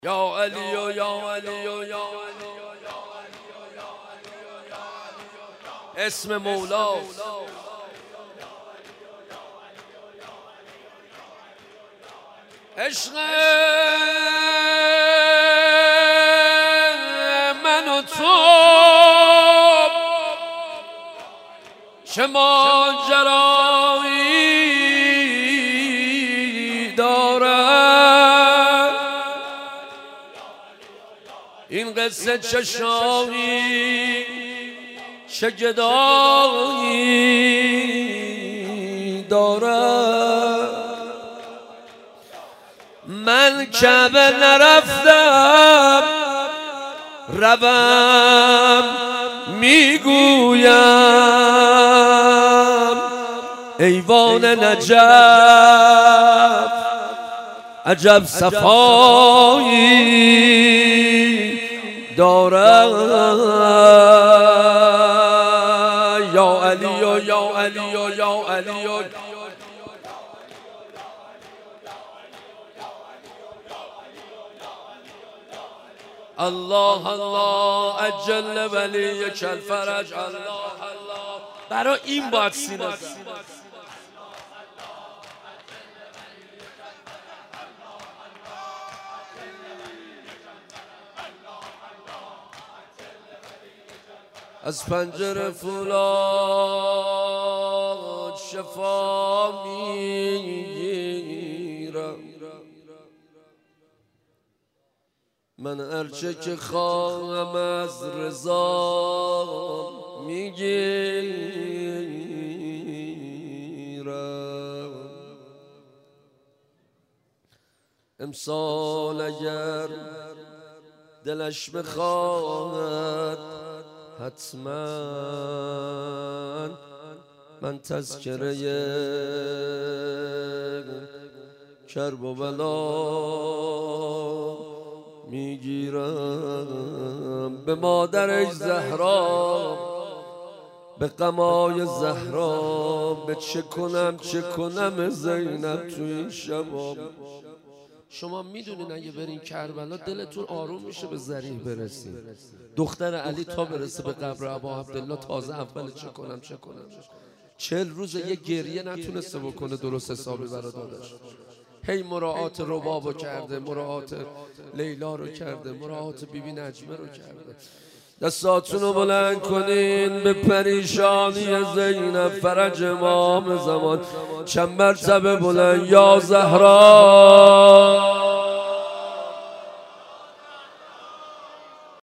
یا علی و یا علی و یا اسم مولاست. عشق من و تو چه ماجرایی دارد، این قصه چه شاهی چه گدایی دارد. من کعبه نرفتم روم میگویم، ایوان نجف عجب صفایی دارد. یا علی و یا علی و یا علی و الله الله اجل ولیک الفرج. الله الله برای این باید سینه زد. از پنجره فولاد شفا میگیرم، من هرچه که خواهم از رضا میگیرم. امسال اگر دلش بخواهد حتما من تذکره کرب و بلا میگیرم. به مادرش زهرا، به قمای زهرا، به چه کنم زینب تو این شبا. شما میدونین اگه برین کربلا دلتون آروم میشه به ذریح برسین. دختر علی تا برسه به قبر ابا عبدالله تازه اول چه کنم 40 روز یه گریه نتونسته بکنه درست حسابی برای داداش. هی مراعات ربابو کرده، مراعات لیلا رو کرده، مراعات بیبی نجمه رو کرده. دستاتونو بلند کنین به پریشانی زینب فرج امام زمان. چند مرتبه بلند یا زهرا